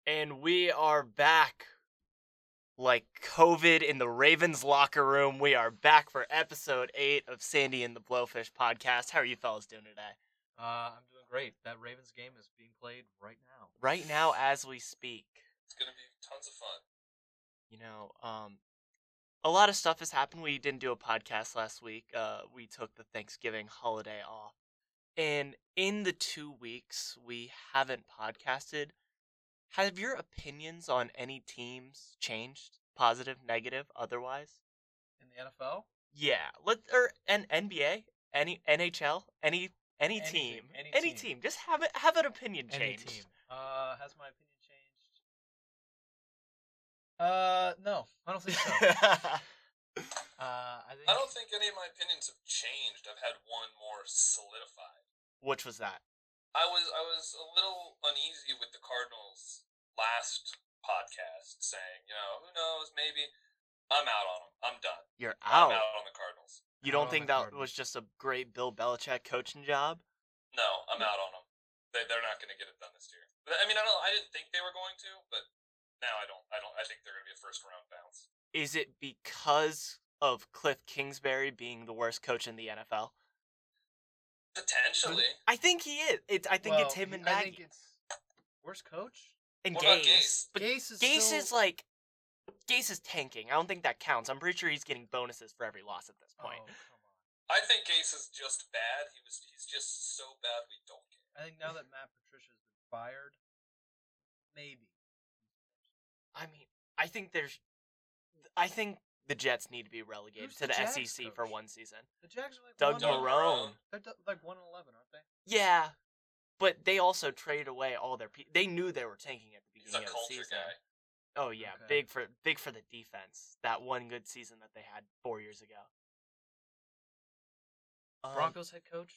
And we are back like COVID in the Ravens locker room. We are back for episode 8 of Sandy and the Blowfish podcast. How are you fellas doing today? I'm doing great. That Ravens game is being played right now. Right now as we speak. It's going to be tons of fun. You know, a lot of stuff has happened. We didn't do a podcast last week. We took the Thanksgiving holiday off. And in the 2 weeks we haven't podcasted, have your opinions on any teams changed? Positive, negative, otherwise? In the NFL? Yeah. An NBA, any NHL, any team. Any team. Just have an opinion change. Any team. Has my opinion changed? No. I don't think so. I don't think any of my opinions have changed. I've had one more solidified. Which was that? I was a little uneasy with the Cardinals last podcast, saying, who knows, maybe I'm out on them. I'm done. You're out. I'm out on the Cardinals. You don't think that was just a great Bill Belichick coaching job? No, I'm out on them. They're not going to get it done this year. I mean, I didn't think they were going to, but now I don't. I think they're going to be a first round bounce. Is it because of Cliff Kingsbury being the worst coach in the NFL? Potentially. I think he is. I think it's him and Nagy. I think it's worst coach? And What about Gase. Gase? But Gase is Gase is tanking. I don't think that counts. I'm pretty sure he's getting bonuses for every loss at this point. Oh, come on. I think Gase is just bad. He's just so bad we don't get it. I think now that Matt Patricia's been fired, maybe. I mean, I think the Jets need to be relegated Who's to the the Jags SEC coach? for one season. The Jags are like Doug 1-11. Marrone. They're like 1-11, aren't they? Yeah, but they also traded away all their people. They knew they were tanking at the He's a beginning of the culture season. guy. Oh yeah, Okay. big for the defense. That one good season that they had 4 years ago. Broncos head coach?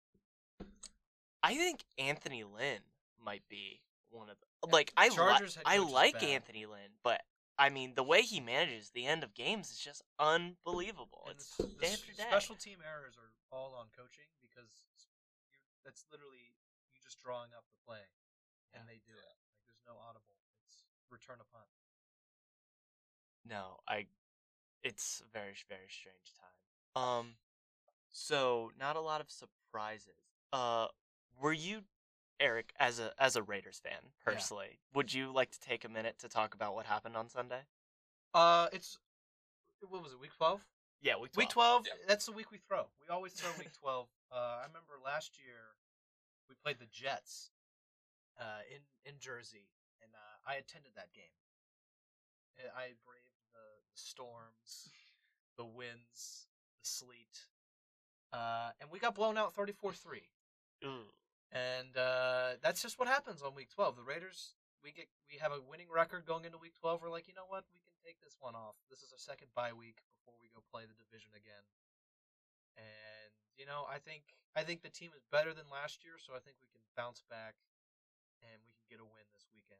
I think Anthony Lynn might be one of the, like I Chargers head I coach is like bad. Anthony Lynn, but I mean the way he manages the end of games is just unbelievable. And It's the day after day. special team errors are all on coaching because that's literally you just drawing up the play, and they do it. Like there's no audible. It's return a punt. No, it's a very very strange time. So not a lot of surprises. Were you, Eric, as a Raiders fan personally, would you like to take a minute to talk about what happened on Sunday? It's what was it? Week 12. Yeah, week 12. Week 12. Yeah. That's the week we throw. We always throw week 12. I remember last year we played the Jets in Jersey, and I attended that game. I braved the storms, the winds, the sleet, and we got blown out 34-3. Ooh. And that's just what happens on week 12. The Raiders, we have a winning record going into week 12. We're like, you know what? We can take this one off. This is our second bye week before we go play the division again. And I think the team is better than last year, so I think we can bounce back and we can get a win this weekend.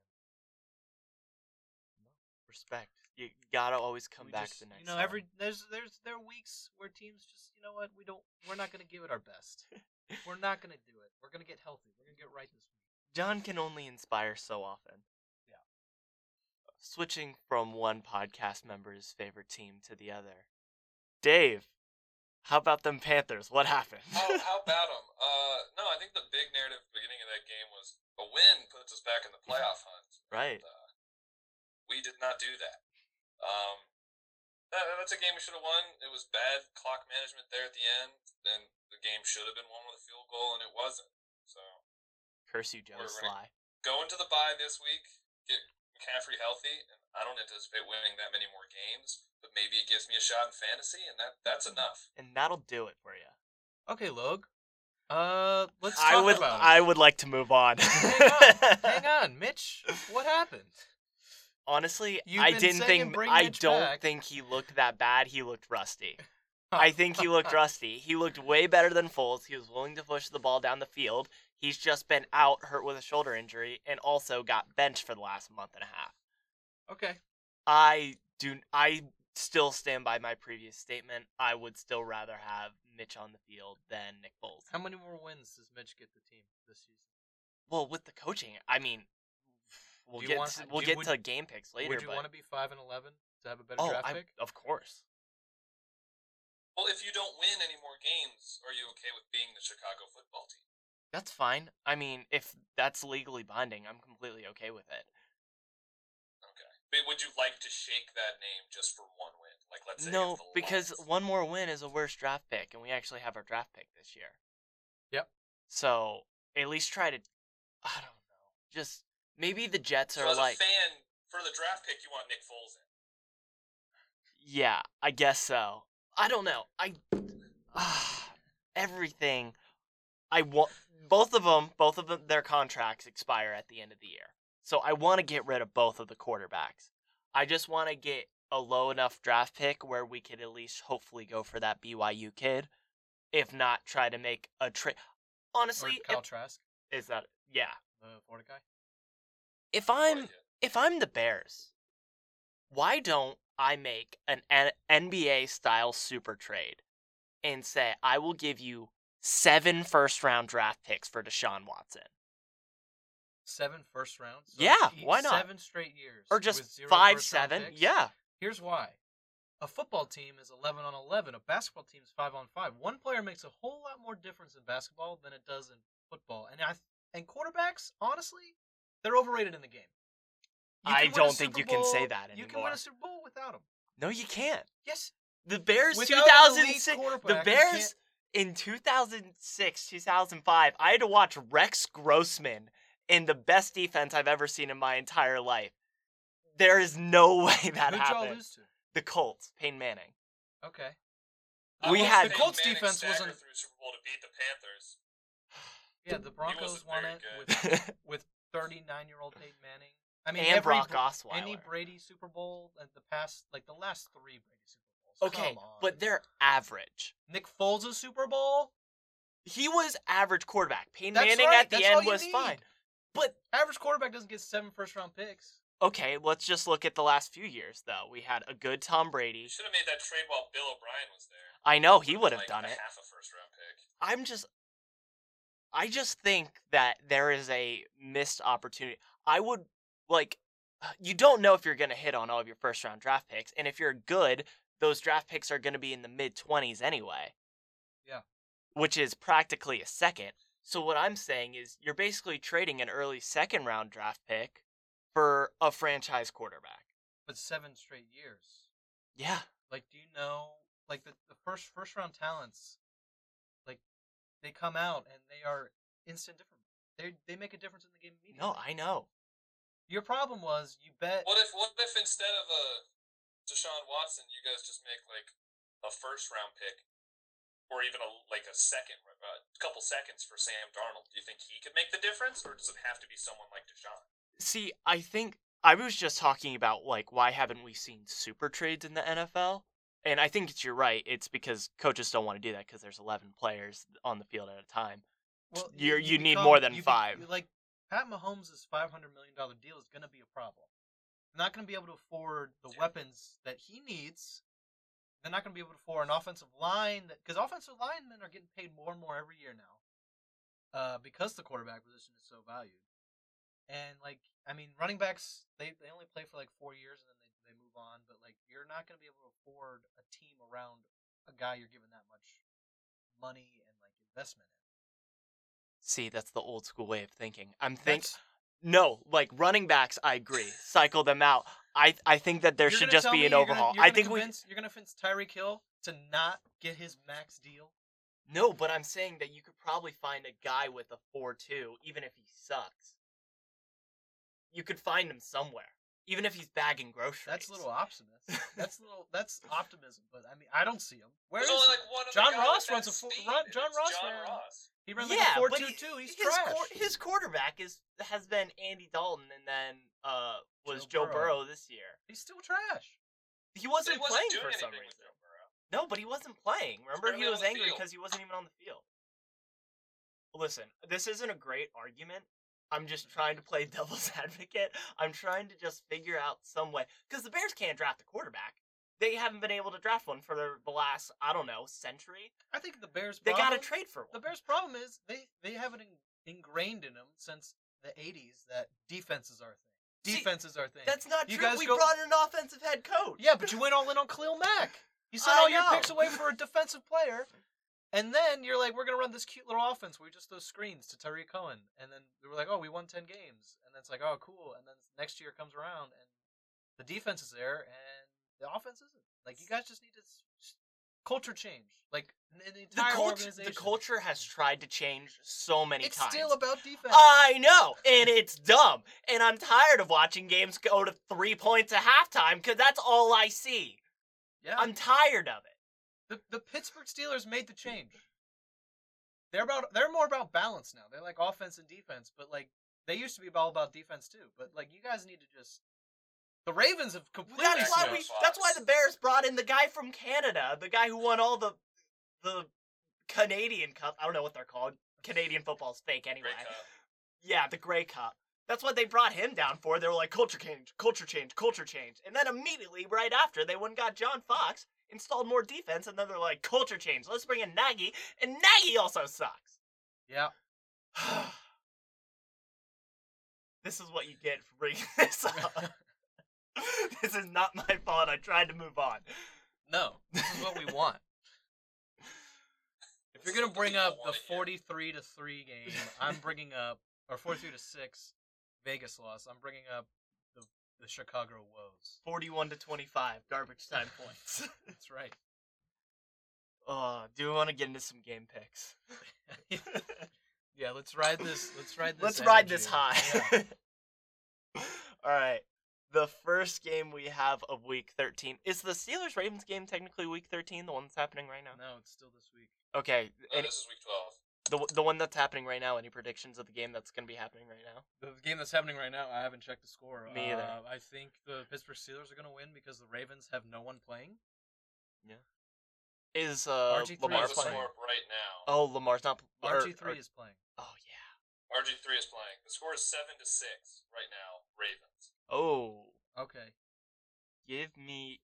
Respect. You gotta always come back Just, the next time. there are weeks where teams just, we're not going to give it our best. We're not going to do it. We're going to get healthy. We're going to get right this week. John can only inspire so often. Yeah. Switching from one podcast member's favorite team to the other. Dave, how about them Panthers? What happened? How about them? No, I think the big narrative at the beginning of that game was a win puts us back in the playoff hunt. Right. We did not do that. That's a game we should have won. It was bad clock management there at the end, and the game should have been won with a field goal, and it wasn't. So Curse you, Joe We're Sly. go into the bye this week, get McCaffrey healthy, and I don't anticipate winning that many more games, but maybe it gives me a shot in fantasy, and that's enough. And that'll do it for you. Okay, Log. Let's talk about it. I would like to move on. Hang on, Mitch. What happened? Honestly, You've I been didn't saying think bring I Mitch don't back. think he looked that bad. He looked rusty. I think he looked rusty. He looked way better than Foles. He was willing to push the ball down the field. He's just been out hurt with a shoulder injury and also got benched for the last month and a half. Okay. I still stand by my previous statement. I would still rather have Mitch on the field than Nick Foles. How many more wins does Mitch get the team this season? Well, with the coaching, I mean, We'll Do you want- we'll do- get would- to game picks later. Would you but... want to be 5-11 to have a better draft pick? Of course. Well, if you don't win any more games, are you okay with being the Chicago football team? That's fine. I mean, if that's legally binding, I'm completely okay with it. Okay. But would you like to shake that name just for one win? Like, let's say No, it's the because Lions. one more win is a worse draft pick, and we actually have our draft pick this year. Yep. So at least try to, I don't know, just maybe the Jets So are as like, a fan, for the draft pick, you want Nick Foles in. yeah, I guess so. I don't know. Everything. I want both of them. Their contracts expire at the end of the year, so I want to get rid of both of the quarterbacks. I just want to get a low enough draft pick where we could at least hopefully go for that BYU kid. If not, try to make a trade. Honestly, Or Kyle Trask, is that yeah? the Florida guy. If Florida kid. I'm the Bears, why don't I make an NBA style super trade and say I will give you 7 first-round draft picks for Deshaun Watson, 7 first rounds. So Yeah, why not? 7 straight years. or just with 0 5, first-round 7? picks? Yeah, Here's why. A football team is 11-on-11. A basketball team is 5-on-5. One player makes a whole lot more difference in basketball than it does in football. And quarterbacks, honestly, they're overrated in the game. You I can win a don't think Super you can say Bowl- that You can anymore. win a Super Bowl without them. No, you can't. Yes. The Bears Without an elite 2006. The quarterback, you Bears can't- in 2006, 2005. I had to watch Rex Grossman in the best defense I've ever seen in my entire life. There is no way that Who'd y'all happened. lose to? The Colts, Peyton Manning. Okay. We watched had- Peyton The Colts Manning defense stagger wasn't- through Super Bowl to beat the Panthers. Yeah, the Broncos wasn't won very it good. with 39-year-old Peyton Manning. I mean, and every Brock Osweiler. any Brady Super Bowl at the last 3 Brady Super Bowls. Okay, Come on. but they're average. Nick Foles' Super Bowl? He was average quarterback. Peyton That's Manning right, at the that's all end you was need. fine. But Average quarterback doesn't get 7 first-round picks. okay, let's just look at the last few years though. We had a good Tom You Brady. should have made that trade while Bill O'Brien was there. I know he would have Like done a it. half a first round pick. I just think that there is a missed opportunity. I would you don't know if you're going to hit on all of your first round draft picks, and if you're good, those draft picks are going to be in the mid-20s anyway. Yeah. Which is practically a second. So what I'm saying is you're basically trading an early second round draft pick for a franchise quarterback. But 7 straight years. Yeah. Like, do you know, like the first-round talents, like, they come out and they are instant different. They make a difference in the game immediately. No, I know. Your problem was you bet. What if instead of Deshaun Watson, you guys just make like a first round pick, or even a couple seconds for Sam Darnold? Do you think he could make the difference, or does it have to be someone like Deshaun? See, I think I was just talking about why haven't we seen super trades in the NFL? And I think you're right. It's because coaches don't want to do that because there's 11 players on the field at a time. Well, You need more than 5. Like Pat Mahomes' $500 million deal is going to be a problem. They're not going to be able to afford the weapons that he needs. They're not going to be able to afford an offensive line because offensive linemen are getting paid more and more every year now, because the quarterback position is so valued. And running backs they only play for like 4 years and then they move on. But you're not going to be able to afford a team around a guy you're giving that much money and investment in. See, that's the old school way of thinking. That's- No, running backs, I agree. Cycle them out. I think that there You're should gonna just tell be me an you're overhaul. Gonna, I think you're going to convince Tyreek Hill to not get his max deal. No, but I'm saying that you could probably find a guy with a 4.2, even if he sucks. You could find him somewhere, even if he's bagging groceries. That's a little optimist. That's optimism, but I don't see him. Where is There's only he? like one other John guy Ross with that runs a speed, run. and John it's Ross John ran. Ross. He ran Yeah, like a but 4.22. He's his trash. his quarterback has been Andy Dalton, and then was Joe Joe Burrow this year. He's still trash. He wasn't He wasn't playing doing for some anything with reason. Joe Burrow. No, but he wasn't playing. Remember, barely he on was the angry field. because he wasn't even on the field. Listen, this isn't a great argument. I'm just trying to play devil's advocate. I'm trying to just figure out some way. Because the Bears can't draft a quarterback. They haven't been able to draft one for the last, century. I think the Bears. They Problem, got to trade for one. The Bears' problem is they have it ingrained in them since the '80s that defenses are a thing. defense is our thing. That's not You true. guys We go- brought in an offensive head coach. Yeah, but you went all in on Khalil Mack. You sent I all your know. picks away for a defensive player, and then you're like, we're going to run this cute little offense where we just throw screens to Tariq Cohen. And then we were like, oh, we won 10 games. And then it's like, oh, cool. And then next year comes around, and the defense is there, and the offense isn't. Like, you guys just need to culture change. Like, in the entire organization. The culture has tried to change so many It's times. still about defense. I know, and it's dumb. And I'm tired of watching games go to 3 points at halftime because that's all I see. Yeah. I'm tired of it. The Pittsburgh Steelers made the change. They're more about balance now. They're like offense and defense, but like they used to be all about defense too. But like you guys need to just. The Ravens have completely. That's why the Bears brought in the guy from Canada, the guy who won all the Canadian Cup. I don't know what they're called. Canadian football's fake anyway. Grey Cup. Yeah, the Grey Cup. That's what they brought him down for. They were like, culture change, culture change, culture change. And then immediately, right after, they went and got John Fox, installed more defense, and then they're like, culture change. Let's bring in Nagy. And Nagy also sucks. Yeah. This is what you get for bringing this up. This is not my fault. I tried to move on. No, this is what we want. If you're gonna bring up the 43-3 game, I'm bringing up, or 43-6 Vegas loss. I'm bringing up the Chicago woes. 41-25, garbage time points. That's right. Do we want to get into some game picks? Yeah, let's ride this. Let's ride energy. this high. Yeah. All right. The first game we have of Week 13 is the Steelers-Ravens game. Technically, Week 13, the one that's happening right now. No, it's still this week. Okay. This is week 12. The one that's happening right now. Any predictions of the game that's going to be happening right now? The game that's happening right now, I haven't checked the score. Me either. I think the Pittsburgh Steelers are going to win because the Ravens have no one playing. Yeah. Is RG3 Lamar Here's the playing? score right now. Oh, Lamar's not. RG3 is playing. Oh yeah. RG3 is playing. The score is 7-6 right now. Ravens. Oh. Okay. Give me.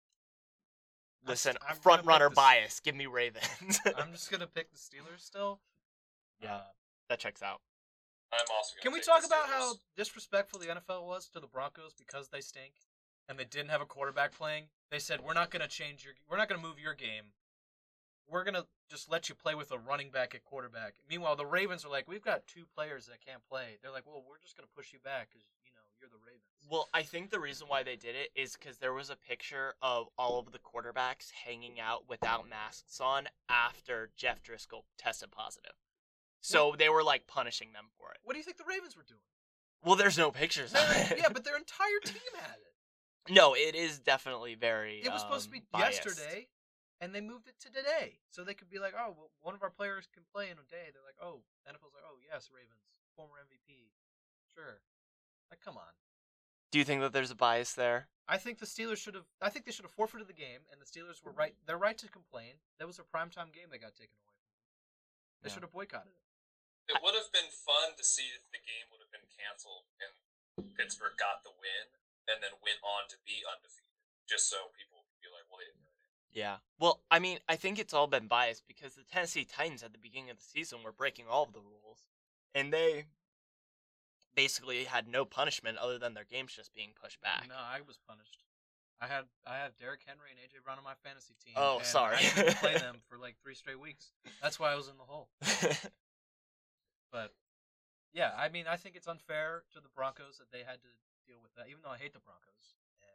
Listen, I'm front gonna runner pick the- bias. Give me Ravens. I'm just going to pick the Steelers still. Yeah, that checks out. I'm also going to Can we take talk the about Steelers. how disrespectful the NFL was to the Broncos because they stink and they didn't have a quarterback playing? They said, we're not going to move your game. We're going to just let you play with a running back at quarterback. Meanwhile, the Ravens are like, we've got 2 players that can't play. They're like, well, we're just going to push you back because, you're the Ravens. Well, I think the reason why they did it is because there was a picture of all of the quarterbacks hanging out without masks on after Jeff Driscoll tested positive. So they were like punishing them for it. What do you think the Ravens were doing? Well, there's no pictures of it. Yeah, but their entire team had it. No, it is definitely very. It was supposed to be biased. yesterday, and they moved it to today. So they could be like, oh, well, one of our players can play in a day. They're like, oh, NFL's like, oh, yes, Ravens, former MVP. Sure. Like, come on. Do you think that there's a bias there? I think they should have forfeited the game, and the Steelers were right. They're right to complain. That was a primetime game they got taken away from them. They should have boycotted it. It would have been fun to see if the game would have been canceled and Pittsburgh got the win and then went on to be undefeated, just so people could be like, well, they didn't earn it. Yeah. Well, I mean, I think it's all been biased because the Tennessee Titans at the beginning of the season were breaking all of the rules, and they basically had no punishment other than their games just being pushed back. No, I was punished. I had Derrick Henry and AJ Brown on my fantasy team. Oh, and sorry. I didn't play them for like 3 straight weeks. That's why I was in the hole. But yeah, I mean, I think it's unfair to the Broncos that they had to deal with that. Even though I hate the Broncos,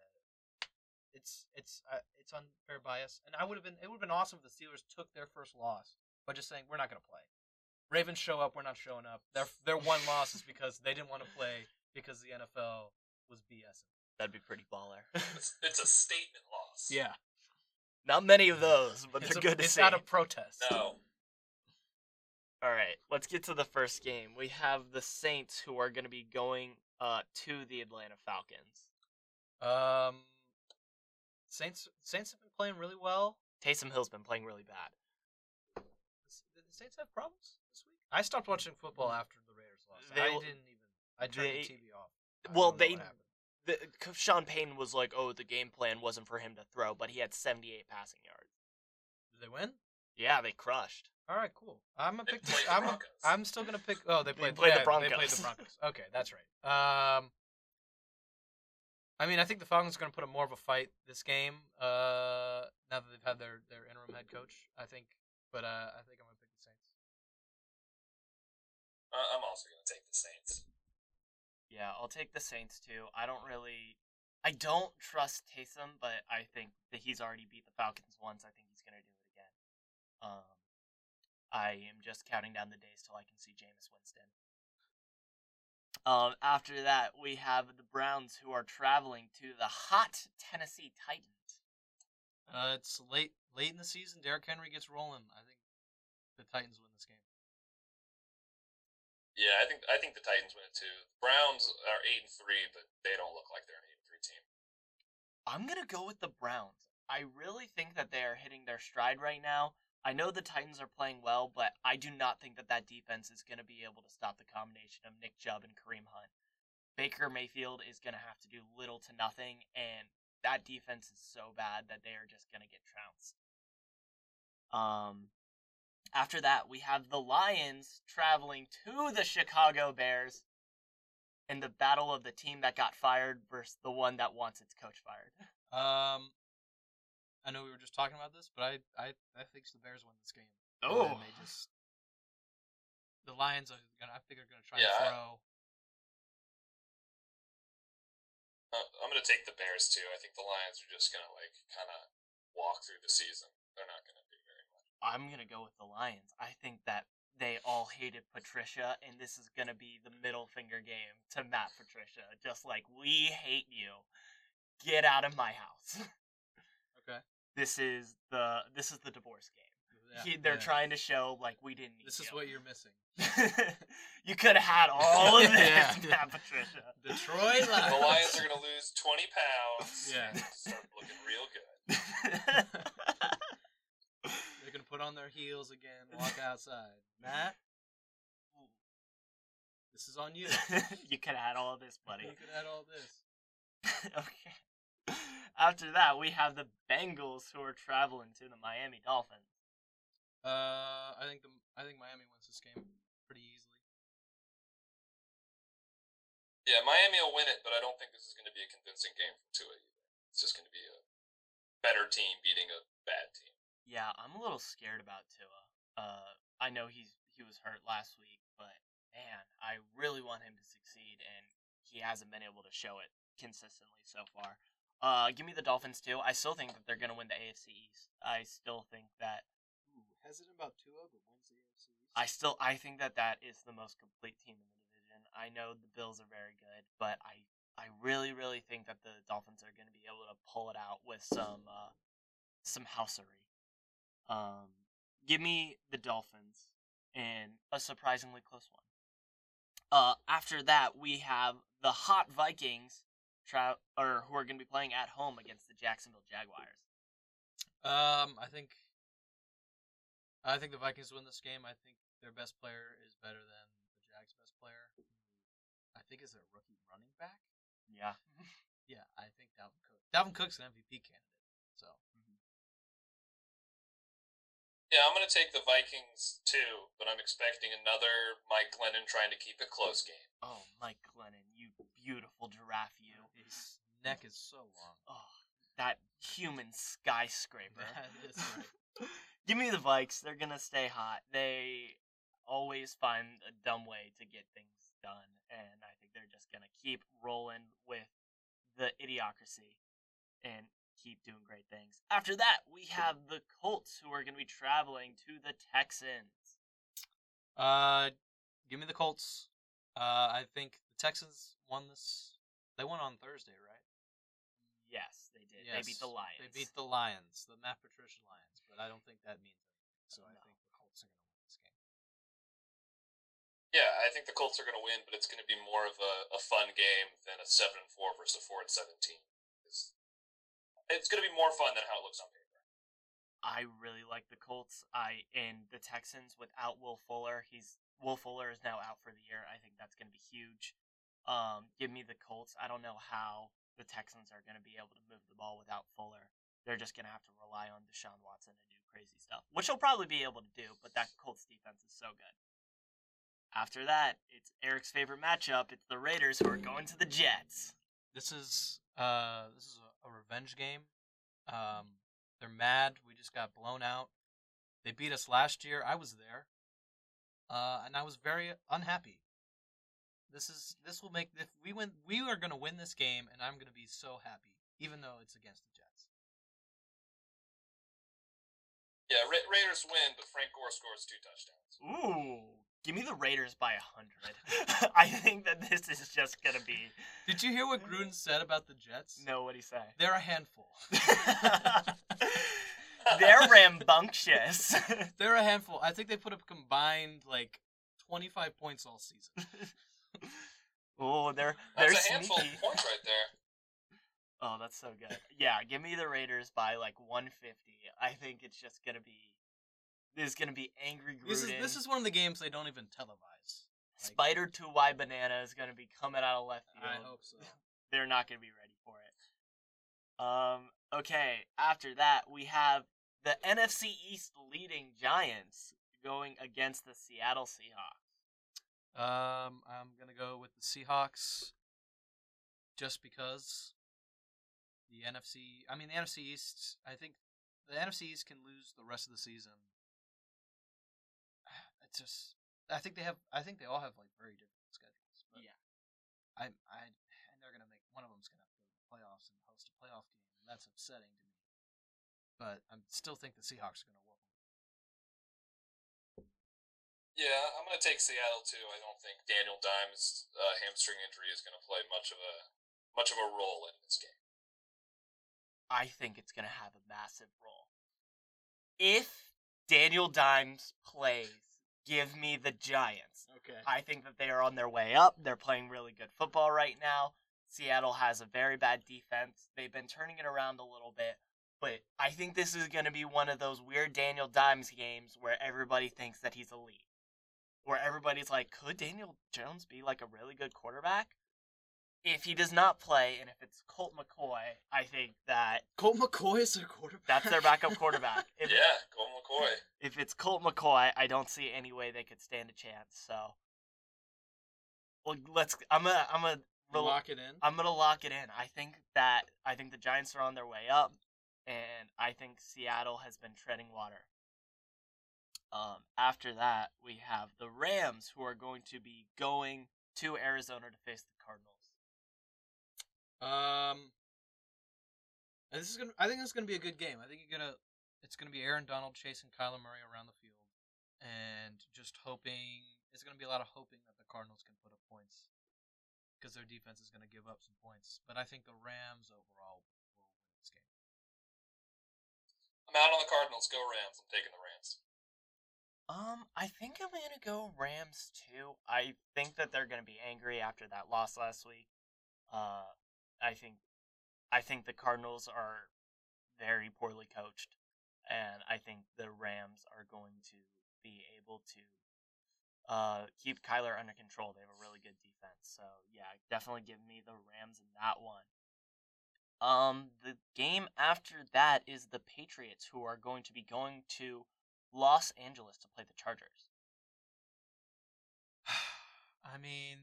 it's unfair bias. And it would have been awesome if the Steelers took their first loss by just saying we're not going to play. Ravens show up, we're not showing up. Their one loss is because they didn't want to play because the NFL was BSing. That'd be pretty baller. It's a statement loss. Yeah, Not many of those, but they're good to it's see. not a protest. No. All right, let's get to the first game. We have the Saints who are going to be going to the Atlanta Falcons. Saints have been playing really well. Taysom Hill's been playing really bad. Did the Saints have problems this week? I stopped watching football after the Raiders lost. I turned the TV off. Sean Payton was like, "Oh, the game plan wasn't for him to throw, but he had 78 passing yards." Did they win? Yeah, they crushed. All right, cool. I'm gonna They pick. played the Broncos. I'm still gonna pick. Oh, they played played the They played Broncos. the Broncos. Okay, that's right. I mean, I think the Falcons are going to put up more of a fight this game. Now that they've had their interim head coach, I think. But I think I'm going to pick the Saints. I'm also going to take the Saints. Yeah, I'll take the Saints too. I don't trust Taysom, but I think that he's already beat the Falcons once. I think he's going to do it again. I am just counting down the days till I can see Jameis Winston. After that, we have the Browns who are traveling to the hot Tennessee Titans. It's late in the season. Derrick Henry gets rolling. I think the Titans win this game. Yeah, I think the Titans win it too. The Browns are 8-3, but they don't look like they're an 8-3 team. I'm gonna go with the Browns. I really think that they are hitting their stride right now. I know the Titans are playing well, but I do not think that defense is going to be able to stop the combination of Nick Chubb and Kareem Hunt. Baker Mayfield is going to have to do little to nothing, and that defense is so bad that they are just going to get trounced. After that, we have the Lions traveling to the Chicago Bears in the battle of the team that got fired versus the one that wants its coach fired. I know we were just talking about this, but I think the Bears win this game. Oh, and the Lions are gonna. I think are gonna try and throw. I'm gonna take the Bears too. I think the Lions are just gonna kind of walk through the season. They're not gonna do very much. I'm gonna go with the Lions. I think that they all hated Patricia, and this is gonna be the middle finger game to Matt Patricia. Just like, we hate you. Get out of my house. Okay. This is the divorce game. Yeah, They're trying to show like we didn't need This is you. what you're missing. You could have had all of this, Matt Patricia. Detroit Lions. The Lions are gonna lose 20 pounds. Yeah. And start looking real good. They're gonna put on their heels again, walk outside. Matt, this is on you. You could have had all of this, buddy. You could have had all this. Okay. After that, we have the Bengals who are traveling to the Miami Dolphins. I think Miami wins this game pretty easily. Yeah, Miami will win it, but I don't think this is going to be a convincing game from Tua either. It's just going to be a better team beating a bad team. Yeah, I'm a little scared about Tua. I know he was hurt last week, but man, I really want him to succeed, and he hasn't been able to show it consistently so far. Give me the Dolphins too. I still think that they're going to win the AFC East. I still think that. Hesitant about Tua, but wins the AFC East. I think that is the most complete team in the division. I know the Bills are very good, but I really, really think that the Dolphins are going to be able to pull it out with some housery. Give me the Dolphins in a surprisingly close one. After that, we have the hot Vikings who are going to be playing at home against the Jacksonville Jaguars. I think the Vikings win this game. I think their best player is better than the Jags' best player, who I think is their rookie running back. Yeah. Yeah, I think Dalvin Cook. Dalvin Cook's an MVP candidate. So. Yeah, I'm going to take the Vikings too, but I'm expecting another Mike Glennon trying to keep it close game. Oh, Mike Glennon, you beautiful giraffe, you. His neck is so long. Oh, that human skyscraper. That is right. Give me the Vikes. They're going to stay hot. They always find a dumb way to get things done, and I think they're just going to keep rolling with the idiocracy and keep doing great things. After that, we have the Colts who are going to be traveling to the Texans. Give me the Colts. I think the Texans won this. They won on Thursday, right? Yes, they did. Yes, They beat the Lions. They beat the Lions, the Matt Patricia Lions, but I don't think that means anything. So I think the Colts are going to win this game. Yeah, I think the Colts are going to win, but it's going to be more of a fun game than a 7-4 versus a 4-17. It's going to be more fun than how it looks on paper. I really like the Colts. And the Texans without Will Fuller. Will Fuller is now out for the year. I think that's going to be huge. Give me the Colts. I don't know how the Texans are going to be able to move the ball without Fuller. They're just going to have to rely on Deshaun Watson to do crazy stuff, which he'll probably be able to do, but that Colts defense is so good. After that, it's Eric's favorite matchup. It's the Raiders who are going to the Jets. This is This is a revenge game. They're mad. We just got blown out. They beat us last year. I was there, and I was very unhappy. This will make if we win. We are going to win this game, and I'm going to be so happy, even though it's against the Jets. Yeah, Raiders win, but Frank Gore scores 2 touchdowns. Ooh, give me the Raiders by 100. I think that this is just gonna be. Did you hear what Gruden said about the Jets? No, what'd he say? They're a handful. They're rambunctious. They're a handful. I think they put up combined like 25 points all season. Oh, they're That's a handful sneaky. of points right there. Oh, that's so good. Yeah, give me the Raiders by like 150. I think it's just gonna be. There's gonna be angry Gruden. This is one of the games they don't even televise. Spider 2Y Banana is gonna be coming out of left field. I hope so. They're not gonna be ready for it. Okay. After that, we have the NFC East leading Giants going against the Seattle Seahawks. I'm gonna go with the Seahawks, just because the NFC East. I think the NFC East can lose the rest of the season. It's just, I think they all have like very different schedules. But Yeah. and they're gonna make one of them's gonna have to go to the playoffs and host a playoff game, and that's upsetting to me. But I still think the Seahawks are gonna whoop them. Yeah, I'm going to take Seattle too. I don't think Daniel Dimes' hamstring injury is going to play much of a role in this game. I think it's gonna have a massive role. If Daniel Dimes plays, give me the Giants. Okay. I think that they are on their way up. They're playing really good football right now. Seattle has a very bad defense. They've been turning it around a little bit. But I think this is going to be one of those weird Daniel Dimes games where everybody thinks that he's elite. Where everybody's like, could Daniel Jones be like a really good quarterback? If he does not play, and if it's Colt McCoy, I think that Colt McCoy is their quarterback. that's their backup quarterback. Yeah, Colt McCoy. If it's Colt McCoy, I don't see any way they could stand a chance. So, well, I'm gonna lock it in. I'm gonna lock it in. I think the Giants are on their way up, and I think Seattle has been treading water. After that, we have the Rams, who are going to be going to Arizona to face the Cardinals. And I think this is gonna be a good game. I think it's gonna be Aaron Donald chasing Kyler Murray around the field, and just hoping. It's gonna be a lot of hoping that the Cardinals can put up points, because their defense is gonna give up some points. But I think the Rams overall will win this game. I'm out on the Cardinals. Go Rams. I'm taking the Rams. I think I'm gonna go Rams too. I think that they're gonna be angry after that loss last week. I think the Cardinals are very poorly coached, and I think the Rams are going to be able to keep Kyler under control. They have a really good defense, so yeah, definitely give me the Rams in that one. The game after that is the Patriots, who are going to be going to Los Angeles to play the Chargers. I mean,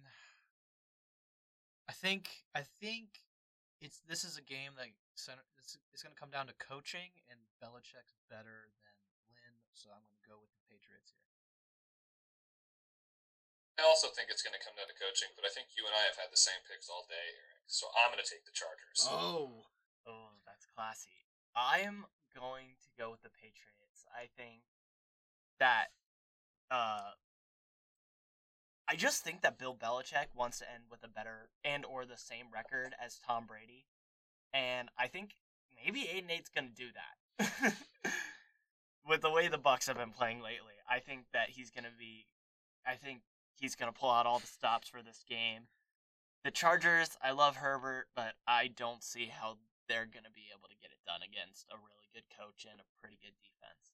I think this is a game that it's going to come down to coaching, and Belichick's better than Lynn, so I'm going to go with the Patriots here. I also think it's going to come down to coaching, but I think you and I have had the same picks all day, Eric. So I'm going to take the Chargers. Oh, that's classy. I am going to go with the Patriots. I think that I just think that Bill Belichick wants to end with a better and or the same record as Tom Brady. And I think maybe 8-8's going to do that. With the way the Bucs have been playing lately, I think he's going to pull out all the stops for this game. The Chargers, I love Herbert, but I don't see how they're going to be able to get it done against a really good coach and a pretty good defense.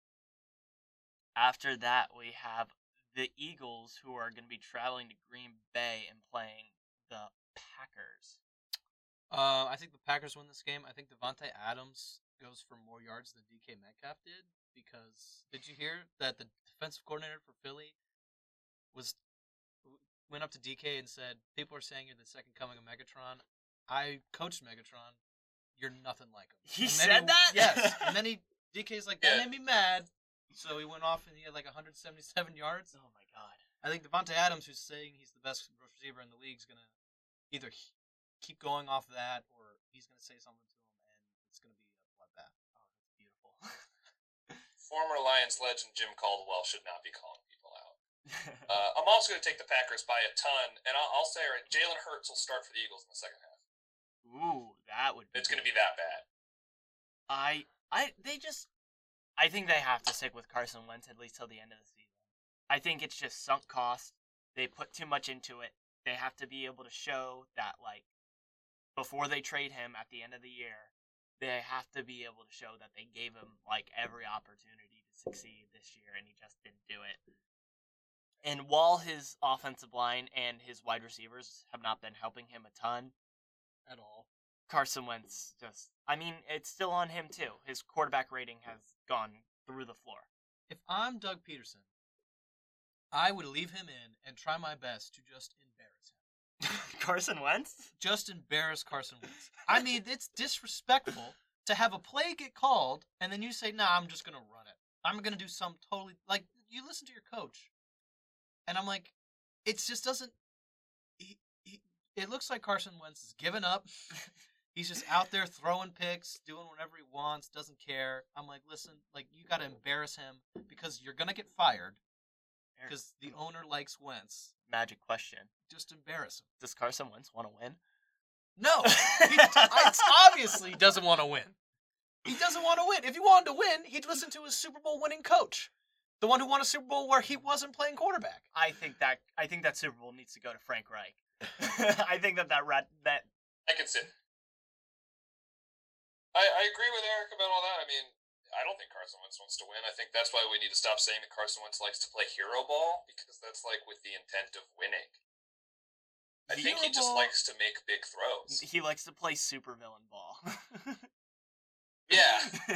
After that, we have the Eagles, who are going to be traveling to Green Bay and playing the Packers. I think the Packers win this game. I think Devontae Adams goes for more yards than DK Metcalf did, because did you hear that the defensive coordinator for Philly went up to DK and said, "People are saying you're the second coming of Megatron. I coached Megatron. You're nothing like him. He And then said that? Yes. And then DK's like, that Yeah. made me mad. So he went off and he had like 177 yards. Oh my god. I think Devontae Adams, who's saying he's the best receiver in the league, is going to either keep going off of that or he's going to say something to him and it's going to be a bloodbath. Oh, that's beautiful. Former Lions legend Jim Caldwell should not be calling people out. I'm also going to take the Packers by a ton, and I'll say Jalen Hurts will start for the Eagles in the second half. Ooh, that would be It's going to be that bad. I think they have to stick with Carson Wentz at least till the end of the season. I think it's just sunk cost. They put too much into it. They have to be able to show that, like, before they trade him at the end of the year, they have to be able to show that they gave him, like, every opportunity to succeed this year, and he just didn't do it. And while his offensive line and his wide receivers have not been helping him a ton At all. Carson Wentz it's still on him too. His quarterback rating has gone through the floor. If I'm Doug Peterson, I would leave him in and try my best to just embarrass him. Carson Wentz? Just embarrass Carson Wentz. I mean, it's disrespectful to have a play get called and then you say, nah, I'm just going to run it. I'm going to do some totally... Like, you listen to your coach. And I'm like, it just doesn't... It looks like Carson Wentz has given up. He's just out there throwing picks, doing whatever he wants, doesn't care. I'm like, listen, like, you got to embarrass him because you're going to get fired because the owner likes Wentz. Magic question. Just embarrass him. Does Carson Wentz want to win? No. He obviously doesn't want to win. He doesn't want to win. If he wanted to win, he'd listen to his Super Bowl winning coach. The one who won a Super Bowl where he wasn't playing quarterback. I think that Super Bowl needs to go to Frank Reich. I think that I can sit. I agree with Eric about all that. I mean, I don't think Carson Wentz wants to win. I think that's why we need to stop saying that Carson Wentz likes to play hero ball, because that's like with the intent of winning. I think he just likes to make big throws. He likes to play supervillain ball. Yeah.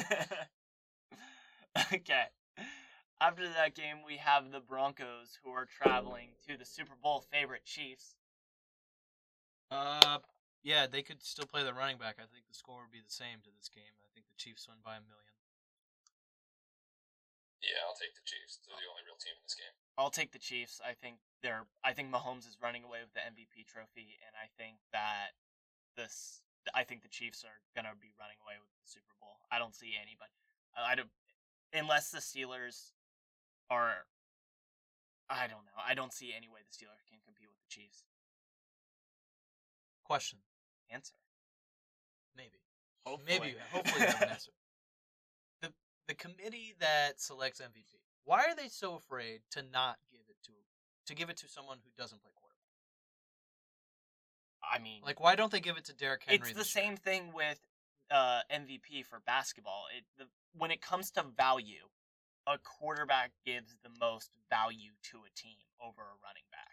Okay. After that game, we have the Broncos, who are traveling to the Super Bowl favorite Chiefs. Yeah, they could still play the running back. I think the score would be the same to this game. I think the Chiefs win by 1 million. Yeah, I'll take the Chiefs. They're the only real team in this game. I'll take the Chiefs. I think Mahomes is running away with the MVP trophy, and I think that the Chiefs are gonna be running away with the Super Bowl. I don't see anybody. Unless the Steelers are. I don't know. I don't see any way the Steelers can compete with the Chiefs. Question. Answer. Maybe. Hopefully. Hopefully you have an answer. The committee that selects MVP, why are they so afraid to not give it to someone who doesn't play quarterback? I mean, Like, why don't they give it to Derrick Henry? it's the same thing with MVP for basketball. When it comes to value, a quarterback gives the most value to a team over a running back.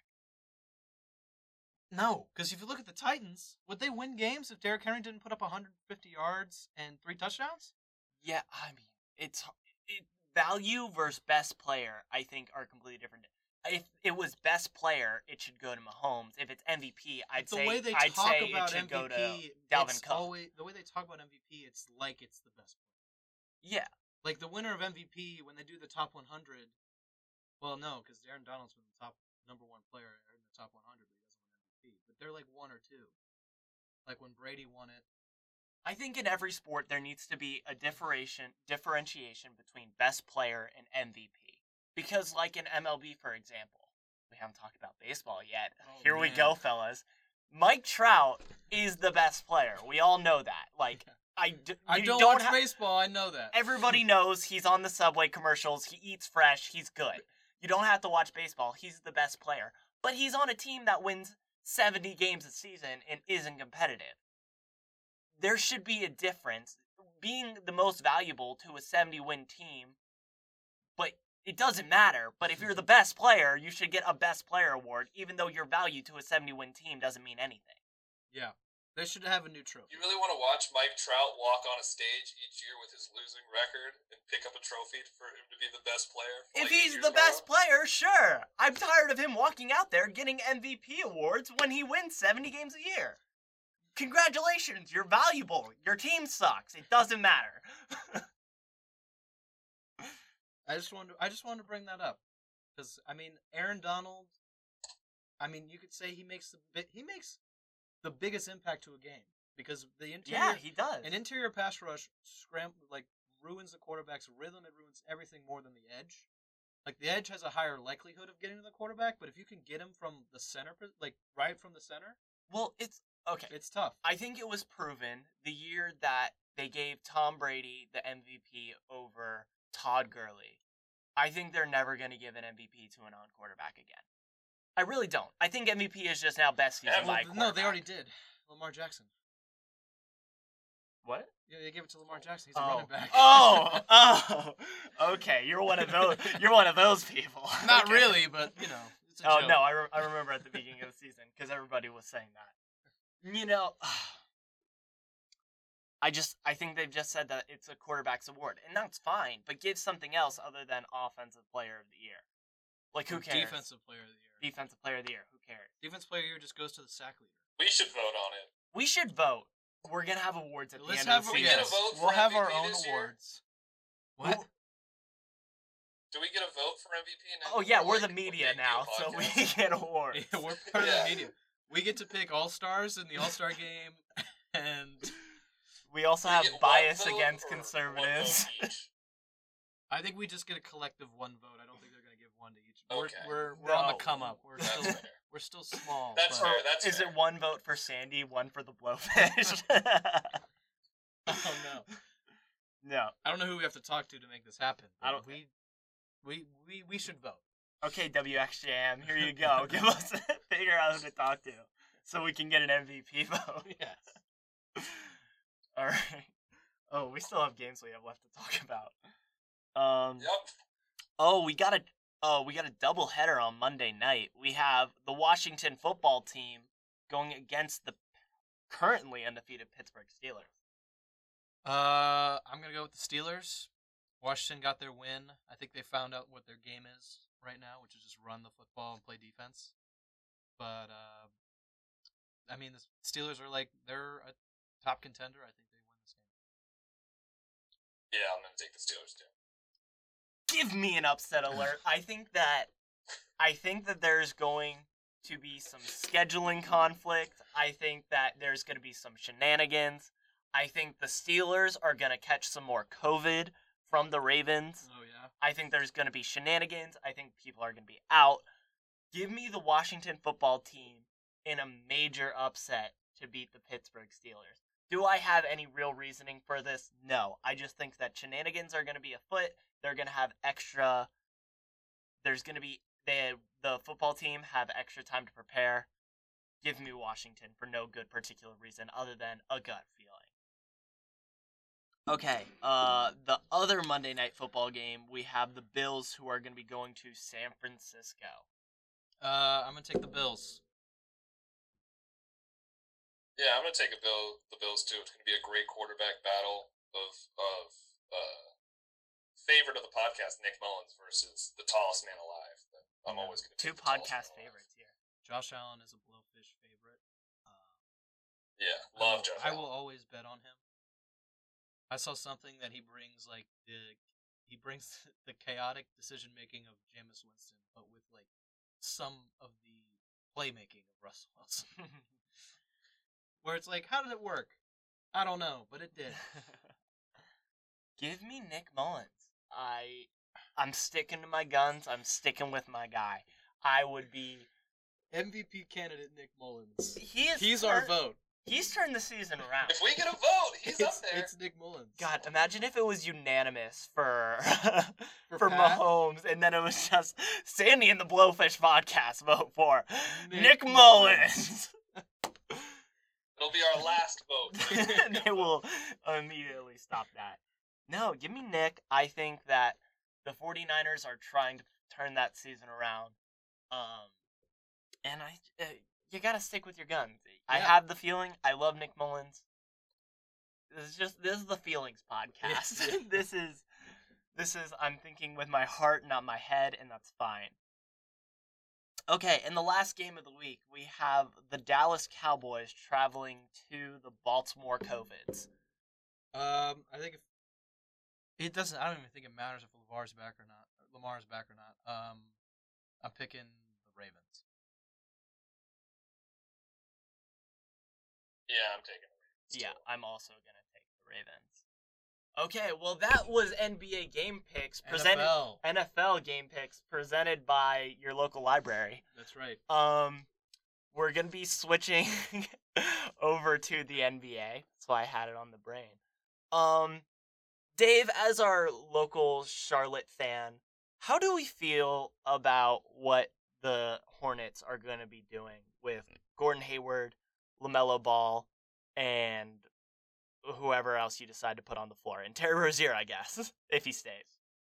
No, because if you look at the Titans, would they win games if Derrick Henry didn't put up 150 yards and 3 touchdowns? Yeah, I mean, value versus best player, I think, are completely different. If it was best player, it should go to Mahomes. If it's MVP, I'd say it should go to Dalvin Cook. The way they talk about MVP, it's like it's the best player. Yeah. Like the winner of MVP, when they do the top 100, well, no, because Aaron Donald's been the top number 1 player in the top 100, but he doesn't win MVP. But they're like 1 or 2. Like when Brady won it. I think in every sport there needs to be a differentiation between best player and MVP. Because like in MLB, for example, we haven't talked about baseball yet. Here we go, fellas. Mike Trout is the best player. We all know that. Like, I don't watch baseball, I know that. Everybody knows he's on the Subway commercials. He eats fresh. He's good. You don't have to watch baseball. He's the best player. But he's on a team that wins 70 games a season and isn't competitive. There should be a difference. Being the most valuable to a 70-win team, but it doesn't matter. But if you're the best player, you should get a best player award, even though your value to a 70-win team doesn't mean anything. Yeah. They should have a new trophy. You really want to watch Mike Trout walk on a stage each year with his losing record and pick up a trophy for him to be the best player? If he's the best player, sure. I'm tired of him walking out there getting MVP awards when he wins 70 games a year. congratulations, you're valuable. Your team sucks. It doesn't matter. I just wanted to bring that up because I mean, Aaron Donald. I mean, you could say he makes the biggest impact to a game because the interior. Yeah, he does. An interior pass rush ruins the quarterback's rhythm. It ruins everything more than the edge. Like the edge has a higher likelihood of getting to the quarterback, but if you can get him from the center, like right from the center, Well, it's okay. it's tough. I think it was proven the year that they gave Tom Brady the MVP over Todd Gurley. I think they're never going to give an MVP to a non-quarterback again. I really don't. I think MVP is just now best season by quarterback. No, they already did. Lamar Jackson. What? Yeah, they gave it to Lamar Jackson. He's a running back. Oh, okay. You're one of those. You're one of those people. Not Okay. really, but you know. It's a joke. No, I remember at the beginning of the season because everybody was saying that. You know, I think they've just said that it's a quarterback's award, and that's fine. But give something else other than offensive player of the year. Like who cares? Defensive player of the year. Defensive player of the year. Who cares? Defensive player of the year just goes to the sack leader. We should vote on it. We should vote. We're gonna have awards at Let's the end of have the we season. get a vote for We'll have our MVP own this year? awards. What? Do we get a vote for MVP now? Oh yeah, Or, we're like, the media big deal now, so we podcast? get awards. Yeah, we're part of Yeah. the media. We get to pick all stars in the All Star game, and We also Do we have get one bias vote against or one conservatives. vote each? I think we just get a collective one vote. I don't think they're gonna give one to each. Okay. We're on the No. come up. We're That's still fair. we're still small. That's but- fair. That's Is fair. it one vote for Sandy, one for the Blowfish? Oh no. No. I don't know who we have to talk to make this happen. I but don't- we should vote. Okay, WXJM, here you go. Give us figure out who to talk to, so we can get an MVP vote. Yes. All right. Oh, we still have games we have left to talk about. Yep. Oh, we got a double header on Monday night. We have the Washington football team going against the currently undefeated Pittsburgh Steelers. I'm gonna go with the Steelers. Washington got their win. I think they found out what their game is right now, which is just run the football and play defense. But I mean, the Steelers are they're a top contender. I think they win this game. Yeah, I'm gonna take the Steelers too. Give me an upset alert. I think that there's going to be some scheduling conflict. I think that there's going to be some shenanigans. I think the Steelers are going to catch some more COVID from the Ravens. Oh yeah. I think there's going to be shenanigans. I think people are going to be out. Give me the Washington football team in a major upset to beat the Pittsburgh Steelers. Do I have any real reasoning for this? No. I just think that shenanigans are going to be afoot. They're going to have extra. There's going to be the football team have extra time to prepare. Give me Washington for no good particular reason other than a gut feeling. Okay, the other Monday Night Football game, we have the Bills who are going to be going to San Francisco. I'm gonna take the Bills. Yeah, I'm gonna take the Bills too. It's gonna be a great quarterback battle of favorite of the podcast, Nick Mullins versus the tallest man alive. But I'm always gonna Two take the tallest podcast man alive. favorites here. Josh Allen is a Blowfish favorite. Yeah, love Josh. I will Allen. always bet on him. I saw something that he brings the chaotic decision making of Jameis Winston, but with some of the playmaking of Russell Wilson. Where it's like, how did it work? I don't know, but it did. Give me Nick Mullins. I'm sticking to my guns. I'm sticking with my guy. I would be. MVP candidate Nick Mullins. He's our vote. He's turned the season around. If we get a vote, he's up there. It's Nick Mullins. God, imagine if it was unanimous for For Pat? Mahomes, and then it was just Sandy and the Blowfish podcast vote for Nick Mullins. Mullins. It'll be our last vote. They will immediately stop that. No, give me Nick. I think that the 49ers are trying to turn that season around. And you gotta stick with your guns. I Yeah. have the feeling. I love Nick Mullins. This is the feelings podcast. Yeah. This is I'm thinking with my heart, not my head, and that's fine. Okay, in the last game of the week, we have the Dallas Cowboys traveling to the Baltimore Covids. I think if it doesn't, I don't even think it matters if Lamar's back or not. I'm picking the Ravens. Yeah, I'm taking the Ravens. Yeah, too. I'm also going to take the Ravens. Okay, well, that was NBA game picks presented. NFL game picks presented by your local library. That's right. We're gonna be switching over to the NBA. That's why I had it on the brain. Dave, as our local Charlotte fan, how do we feel about what the Hornets are gonna be doing with Gordon Hayward, LaMelo Ball, and whoever else you decide to put on the floor, and Terry Rozier, I guess, if he stays.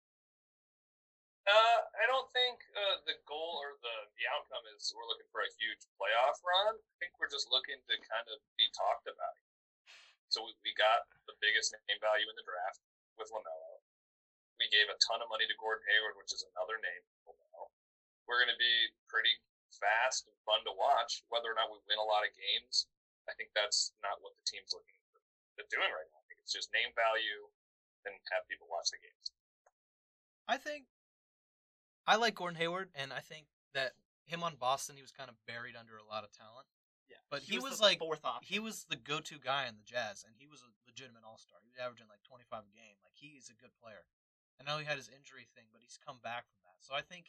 I don't think the goal or the outcome is we're looking for a huge playoff run. I think we're just looking to kind of be talked about. So we got the biggest name value in the draft with LaMelo. We gave a ton of money to Gordon Hayward, which is another name for LaMelo. We're going to be pretty fast and fun to watch. Whether or not we win a lot of games, I think that's not what the team's looking at doing right now. I think it's just name value and have people watch the games. I think I like Gordon Hayward, and I think that him on Boston, he was kind of buried under a lot of talent. Yeah, But he was the like fourth option. he was the go-to guy in the Jazz, and he was a legitimate all-star. He was averaging like 25 a game. Like he's a good player. I know he had his injury thing, but he's come back from that. So I think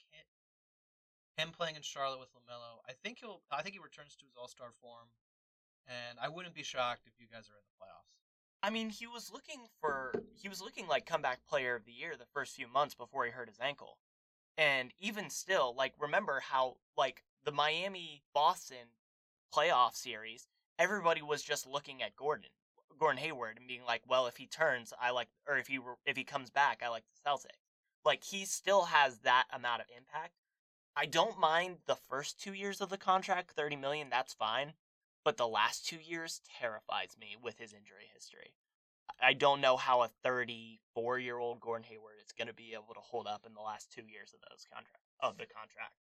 him playing in Charlotte with LaMelo, I think he returns to his all-star form, and I wouldn't be shocked if you guys are in the playoffs. I mean, he was looking like comeback player of the year the first few months before he hurt his ankle. And even still, like, remember how, like, the Miami-Boston playoff series, everybody was just looking at Gordon Hayward, and being like, well, if he turns, or if he comes back, I like the Celtics. Like, he still has that amount of impact. I don't mind the first 2 years of the contract, $30 million, that's fine. But the last 2 years terrifies me with his injury history. I don't know how a 34-year-old Gordon Hayward is going to be able to hold up in the last 2 years of the contract.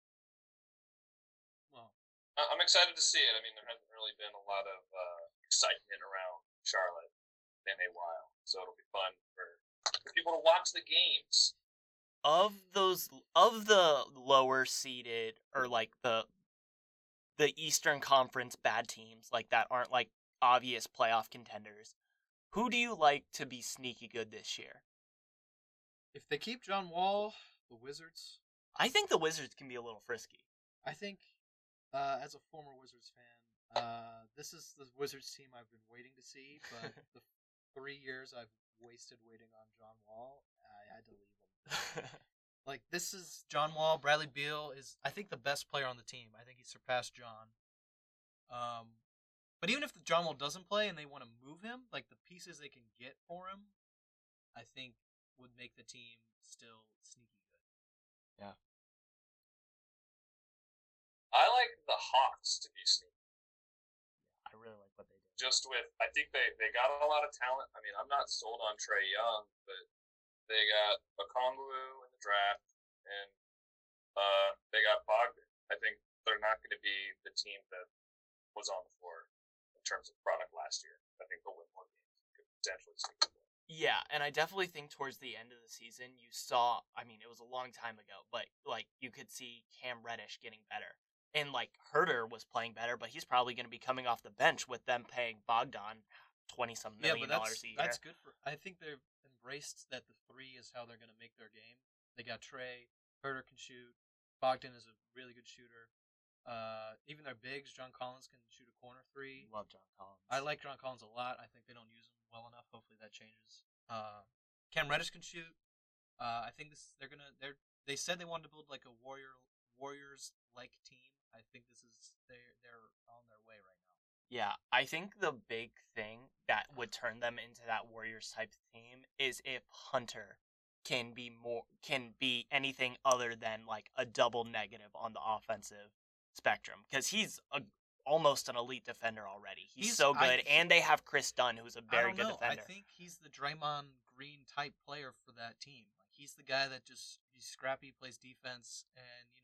Well, I'm excited to see it. I mean, there hasn't really been a lot of excitement around Charlotte in a while, so it'll be fun for people to watch the games. Of the lower seeded, or like the Eastern Conference bad teams like that aren't like obvious playoff contenders, who do you like to be sneaky good this year? If they keep John Wall, the Wizards. I think the Wizards can be a little frisky. I think, as a former Wizards fan, this is the Wizards team I've been waiting to see. But the 3 years I've wasted waiting on John Wall, I had to leave him. Like, this is John Wall. Bradley Beal is, I think, the best player on the team. I think he surpassed John. But even if John Wall doesn't play and they want to move him, like the pieces they can get for him, I think would make the team still sneaky good. Yeah. I like the Hawks to be sneaky. I really like what they did. I think they got a lot of talent. I mean, I'm not sold on Trae Young, but they got Okongwu in the draft, and they got Bogdan. I think they're not going to be the team that was on the floor in terms of product last year. I think they'll win more games. Could potentially sneak away. Yeah, and I definitely think towards the end of the season, you saw, I mean, it was a long time ago, but, like, you could see Cam Reddish getting better. And, like, Herter was playing better, but he's probably going to be coming off the bench with them paying Bogdan $20-some million a year. That's good for. I think they've embraced that the three is how they're going to make their game. They got Trae, Herter can shoot, Bogdan is a really good shooter. Even their bigs, John Collins can shoot a corner three. Love John Collins. I like John Collins a lot. I think they don't use him well enough. Hopefully that changes. Cam Reddish can shoot. I think they said they wanted to build like a Warriors like team. I think they're on their way right now. Yeah, I think the big thing that would turn them into that Warriors type team is if Hunter can be anything other than like a double negative on the offensive spectrum, because he's almost an elite defender already. He's so good, and they have Chris Dunn, who's a very good defender. I think he's the Draymond Green type player for that team. Like he's the guy that he's scrappy, plays defense, and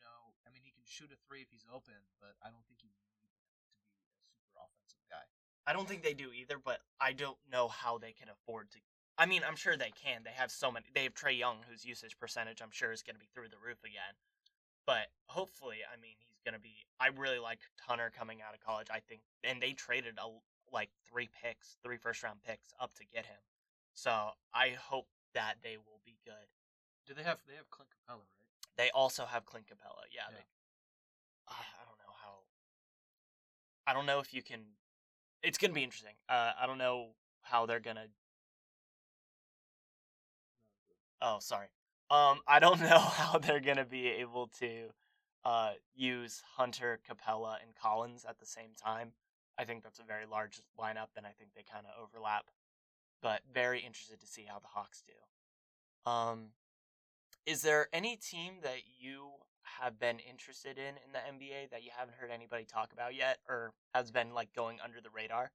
I mean, he can shoot a three if he's open, but I don't think you need him to be a super offensive guy. I don't think they do either, but I don't know how they can afford to. I mean, I'm sure they can. They have so many. They have Trae Young, whose usage percentage I'm sure is going to be through the roof again. But hopefully, I mean, he's going to be. I really like Hunter coming out of college. I think, and they traded like 3 first round picks up to get him. So I hope that they will be good. Do they have Clint Capella, right? They also have Clint Capella. Yeah. Yeah. I don't know how. I don't know if you can. It's gonna be interesting. I don't know how they're gonna. Oh, sorry. I don't know how they're gonna be able to, use Hunter, Capella, and Collins at the same time. I think that's a very large lineup, and I think they kind of overlap. But very interested to see how the Hawks do. Is there any team that you have been interested in the NBA that you haven't heard anybody talk about yet, or has been like going under the radar?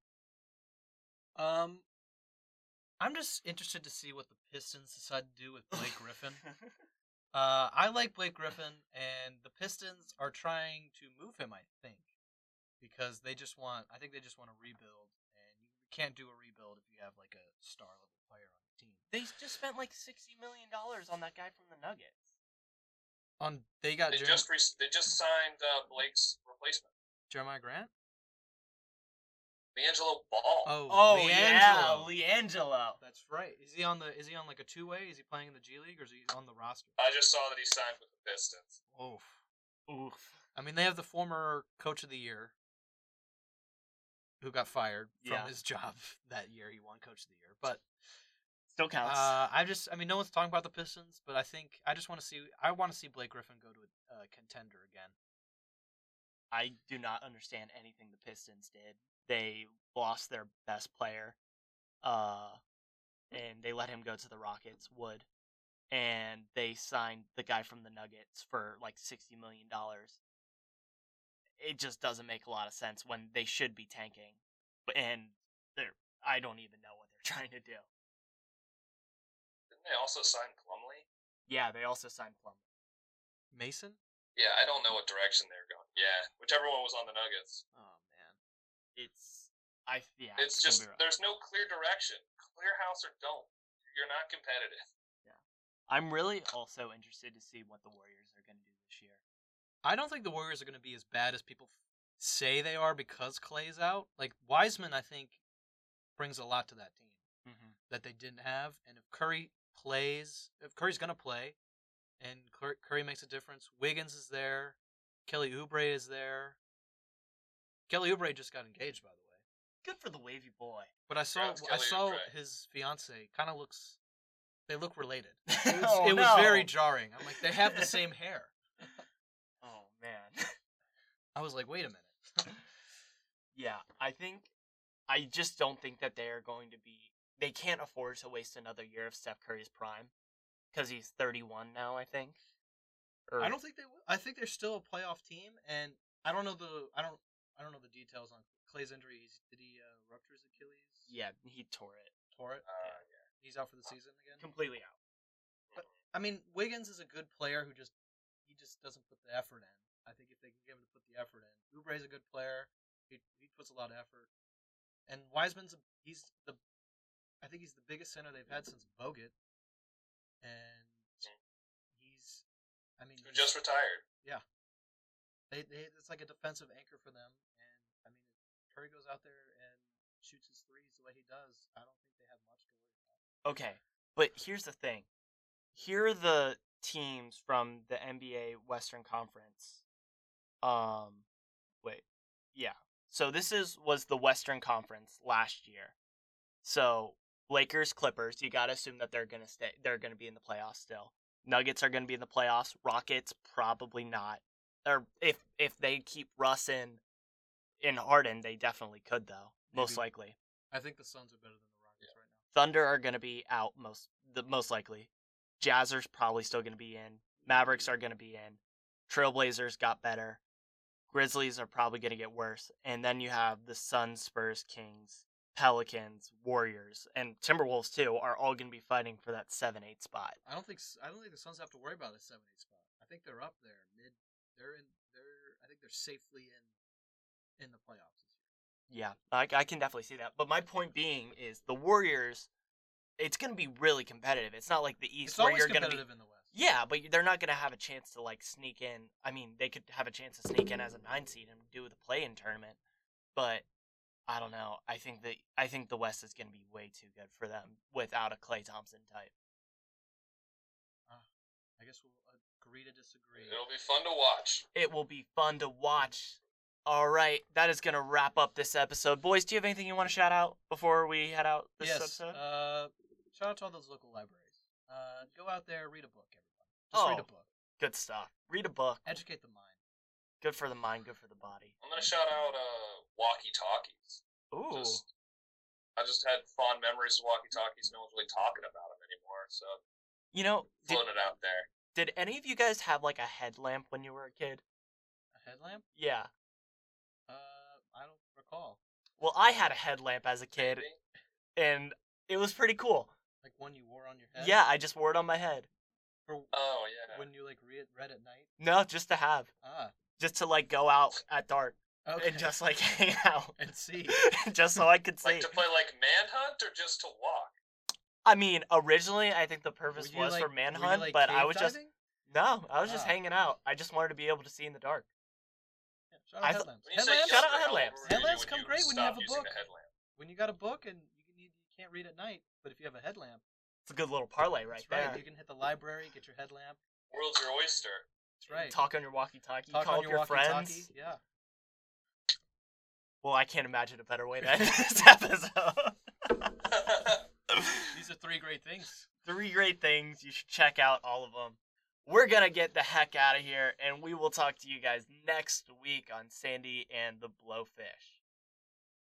I'm just interested to see what the Pistons decide to do with Blake Griffin. I like Blake Griffin, and the Pistons are trying to move him, I think, because they just want. I think they just want to rebuild, and you can't do a rebuild if you have like a star level player on the team. They just spent like $60 million on that guy from the Nuggets. They got They just signed Blake's replacement, Jeremiah Grant. LiAngelo Ball. Oh LiAngelo. yeah, LiAngelo. That's right. Is he on like a two-way? Is he playing in the G League or is he on the roster? I just saw that he signed with the Pistons. Oof. Oof. I mean, they have the former coach of the year who got fired from his job that year. He won coach of the year, but still counts. I mean, no one's talking about the Pistons, but I want to see Blake Griffin go to a contender again. I do not understand anything the Pistons did. They lost their best player, and they let him go to the Rockets, Wood, and they signed the guy from the Nuggets for like $60 million. It just doesn't make a lot of sense when they should be tanking, and I don't even know what they're trying to do. Didn't they also sign Plumlee? Yeah, they also signed Plumlee. Mason? Yeah, I don't know what direction they're going. Yeah, whichever one was on the Nuggets. Oh man, It's it's just there's no clear direction. Clear house or don't. You're not competitive. I'm really also interested to see what the Warriors are going to do this year. I don't think the Warriors are going to be as bad as people say they are because Clay's out. Like Wiseman, I think brings a lot to that team that they didn't have, and if Curry's going to play, and Curry makes a difference. Wiggins is there. Kelly Oubre is there. Kelly Oubre just got engaged, by the way. Good for the wavy boy. But I saw Oubre. his fiance kind of looks. They look related. Oh, It was no. very jarring. I'm like, they have the same hair. Oh man. I was like, wait a minute. Yeah, I just don't think that they are going to be. They can't afford to waste another year of Steph Curry's prime, because he's 31 now, I think. I don't think they will. I think they're still a playoff team, and I don't know the details on Clay's injury. Did he rupture his Achilles? Yeah, he tore it. Tore it. Yeah. He's out for the season again. Completely out. But I mean, Wiggins is a good player who just doesn't put the effort in. I think if they can get him to put the effort in, Oubre's a good player. He puts a lot of effort, and Wiseman's I think he's the biggest center they've had since Bogut, and Who just retired. Yeah. It's like a defensive anchor for them, and I mean, if Curry goes out there and shoots his threes the way he does, I don't think they have much to worry about. Okay, but here's the thing. Here are the teams from the NBA Western Conference. So this was the Western Conference last year. So Lakers, Clippers, you gotta assume that they're gonna stay. They're gonna be in the playoffs still. Nuggets are gonna be in the playoffs. Rockets probably not. Or if they keep Russ in Harden, they definitely could though. Most Maybe. likely. I think the Suns are better than the Rockets right now. Thunder are gonna be out most likely. Jazz are probably still gonna be in. Mavericks are gonna be in. Trailblazers got better. Grizzlies are probably gonna get worse. And then you have the Suns, Spurs, Kings, Pelicans, Warriors, and Timberwolves too are all going to be fighting for that 7-8 spot. I don't think the Suns have to worry about a 7-8 spot. I think they're up there I think they're safely in the playoffs this year. Yeah, I can definitely see that. But my point being is the Warriors. It's going to be really competitive. It's not like the East It's where always you're going to be. competitive in the West. Yeah, but they're not going to have a chance to like sneak in. I mean, they could have a chance to sneak in as a 9 seed and do the play-in tournament, but I don't know. I think the West is going to be way too good for them without a Klay Thompson type. I guess we'll agree to disagree. It'll be fun to watch. It will be fun to watch. All right, that is going to wrap up this episode. Boys, do you have anything you want to shout out before we head out this episode? Shout out to all those local libraries. Go out there, read a book, everyone. Just read a book. Good stuff. Read a book. Educate the mind. Good for the mind, good for the body. I'm gonna shout out walkie-talkies. Ooh. I just had fond memories of walkie-talkies. No one's really talking about them anymore, so You know, floating it out there. did any of you guys have like a headlamp when you were a kid? A headlamp? Yeah. I don't recall. Well, I had a headlamp as a kid, Maybe? and it was pretty cool. Like one you wore on your head? Yeah, I just wore it on my head. For Oh yeah. when you like read at night? No, just to have. Just to like go out at dark Okay. and just like hang out. and see. Just so I could see. Like to play like Manhunt or just to walk? I mean, originally I think the purpose Were you, was like- for were you, manhunt, like, but I cave was just diving? just Ah. hanging out. I just wanted to be able to see in the dark. Yeah, shout I out th- headlamps. When you say Headlamps, Shout out younger, how headlamps. old were you Headlamps when come you great when you have stopped a using book. a headlamp? when you got a book and you can't read at night, but if you have a headlamp, It's a good little parlay right that's there. right. You can hit the library, get your headlamp. World's your oyster. That's right. Talk on your walkie-talkie. Talk call on up your your walkie-talkie. friends. Yeah. Well, I can't imagine a better way to end this episode. These are 3 great things. 3 great things. You should check out all of them. We're going to get the heck out of here, and we will talk to you guys next week on Sandy and the Blowfish.